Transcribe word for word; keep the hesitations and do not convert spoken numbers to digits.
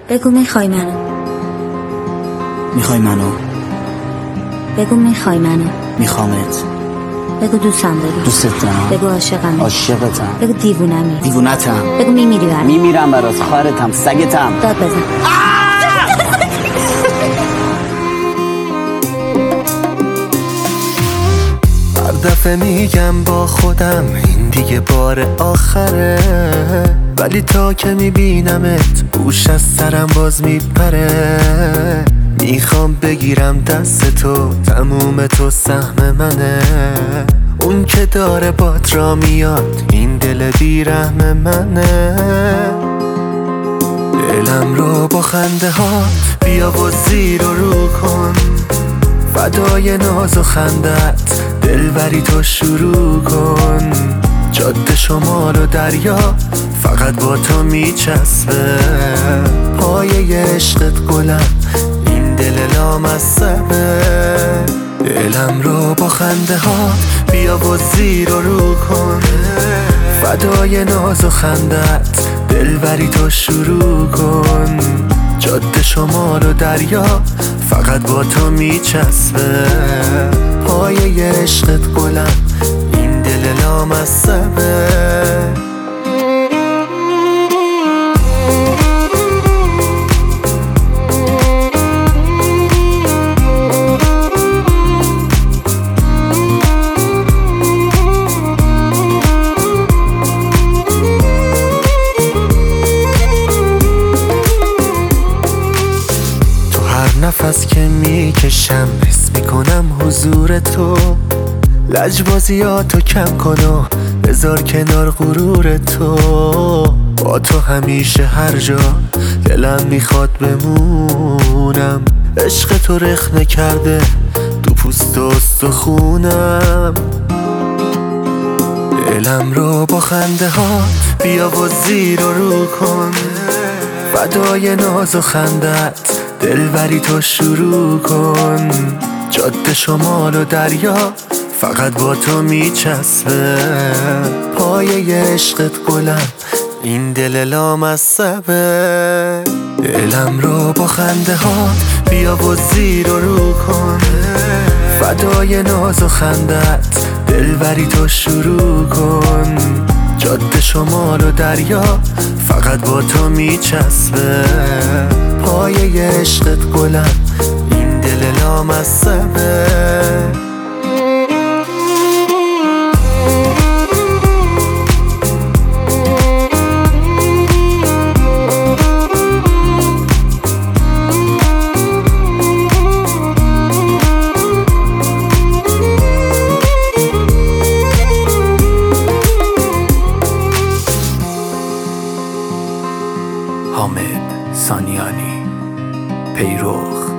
بگو میخوای منو. میخوای منو؟ بگو میخوای منو. میخوامت. بگو دوستم داری. دوستت دارم. بگو عاشقم. عاشقتم. بگو دیوونمی. دیوونتم. بگو میمیری برام. میمیرم برات. خواهرتم. سگتم. داد بزن. هر دفعه میگم با خودم این دیگه بار آخره، ولی تا که میبینمت گوش از سرم باز میپره. میخوام بگیرم دست تو، تموم تو سهم منه. اون که داره بات را میاد، این دل بیرحم منه. دلم رو با خنده هات بیا و زیر و رو کن، فدای ناز و خندت دلبری تو شروع کن. جاده شمال و دریا فقط با تو میچسبه، پایه عشقت گلم این دل لامصبه. دلم رو با خنده ها بیا و زیر و رو کن، فدای ناز و خندت دلبری تو شروع کن. جاده شمال و دریا فقط با تو میچسبه، پایه عشقت گلم این دل لامصبه. نفس که میکشم حس میکنم حضور تو، لجبازیاتو کم کن و بذار کنار غرور تو. با تو همیشه هر جا دلم میخواد بمونم، عشق تو رخنه کرده تو پوست و استخونم. دلم رو با خنده ها بیا و زیر و رو کن، فدای ناز و خندت دلبری تو شروع کن. جاده شمال و دریا فقط با تو میچسبه، پایه عشقت گلم این دل لامصبه. دلم رو با خنده ها بیا و زیر و رو کن، فدای ناز و خندت دلبری تو شروع کن. جاده شمال و دریا فقط با تو میچسبه، پایه عشقت گلم این دل لامصبه. حامد سانیانی، پیروخ.